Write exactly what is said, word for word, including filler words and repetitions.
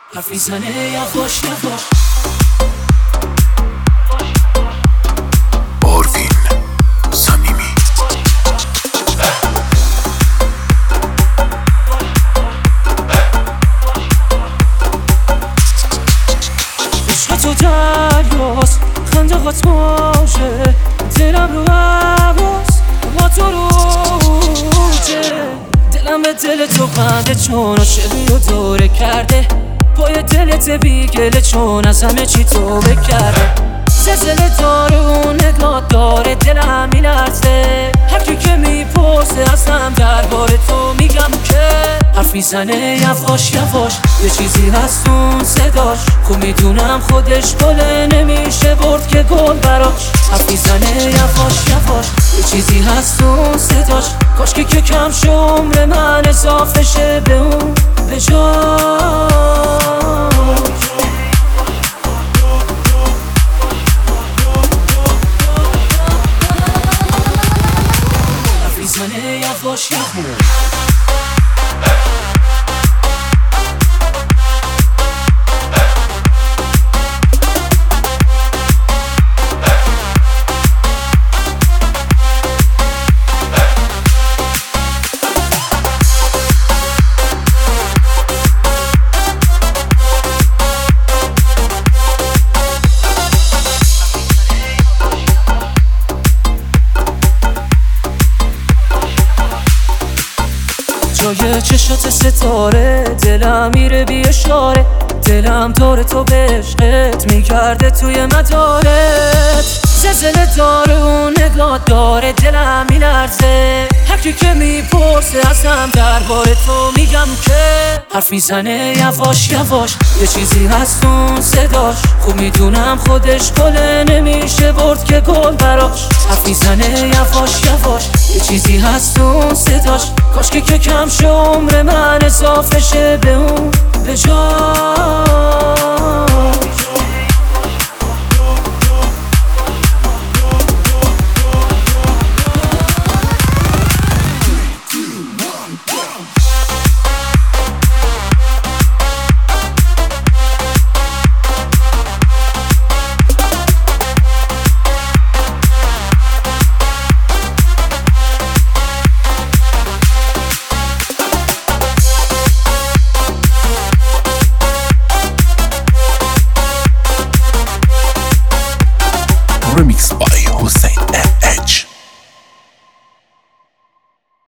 حرف میزنه یواش یواش. آروین صمیمی عشق تو دریاست، خنده هات ماشه، دلم رو حواس با تو روشه. دلم به دل تو بنده چون عاشقی رو دوره کرده، پای دلت بیگله چون از همه چی تو بکرده. زلزله داره و نگاه داره دلم میلرزه، هر کی که میپرسه ازم درباره تو میگم که حرف میزنه یواش یواش. یه چیزی هست اون صداش، خوب میدونم خودش گله نمیشه برد که گل براش. حرف میزنه یواش یواش. یه چیزی هست اون صداش، کاشکی که کم شه عمر من اضافه شه به اون به جاش. میزنه یواش یواش. جای چشات ستاره دلم میره بی اشاره، دلم داره تو به عشقت میگرده توی مدارت. زلزله داره و نگاه داره دلم میلرزه، هر کی که میپرسه ازم درباره تو میگم که حرف میزنه یواش یواش. یه چیزی هست اون صداش، خوب میدونم خودش گله نمیشه برد که گل براش. حرف میزنه یواش یواش. یه چیزی هست اون صداش، کاشکی که کم شه عمر من اضافه شه به اون به جاش. Remix